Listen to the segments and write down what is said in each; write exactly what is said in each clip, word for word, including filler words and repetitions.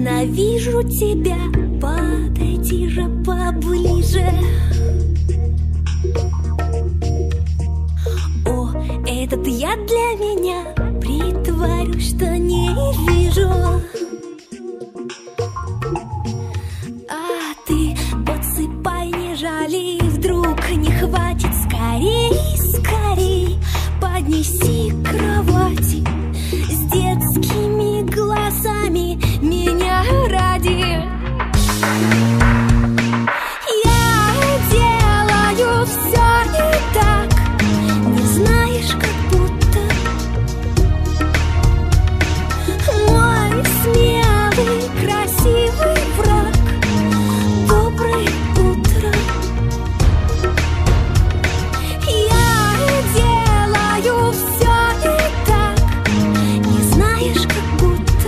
ненавижу тебя. Подойди же поближе. О, этот я для меня. Притворюсь, что не вижу. А ты подсыпай, не жали. Вдруг не хватит, скорей, скорей поднеси к кровати. С детскими глазами меня ради. Я делаю все не так. Не знаешь, как будто мой смелый, красивый враг. Доброе утро. Я делаю все не так. Не знаешь, как будто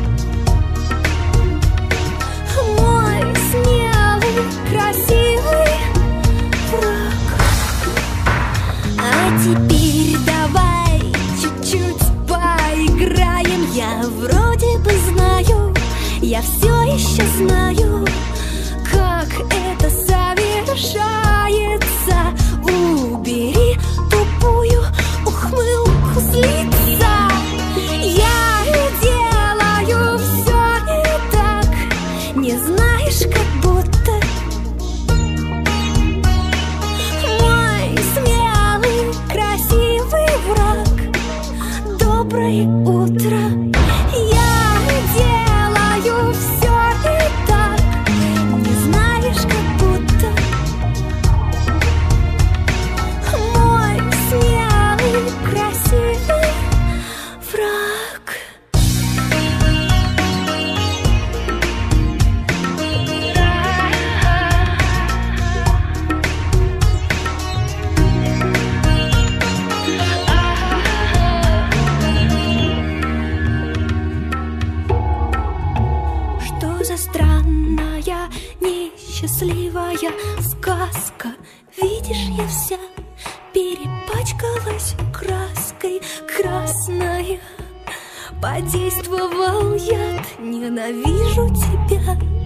мой смелый, красивый враг. А теперь давай чуть-чуть поиграем. Я вроде бы знаю, я все еще знаю, как это совершается. Убери тупую ухмылку с лица. Я делаю все не так. Не знаешь, как будто мой смелый, красивый враг. Доброе утро. Я делаю все не так. Не знаешь, как будто мой смелый, красивый враг. Что за странная, несчастливая сказка? Видишь, я вся перепачкалась краской красной. Подействовал яд, ненавижу тебя.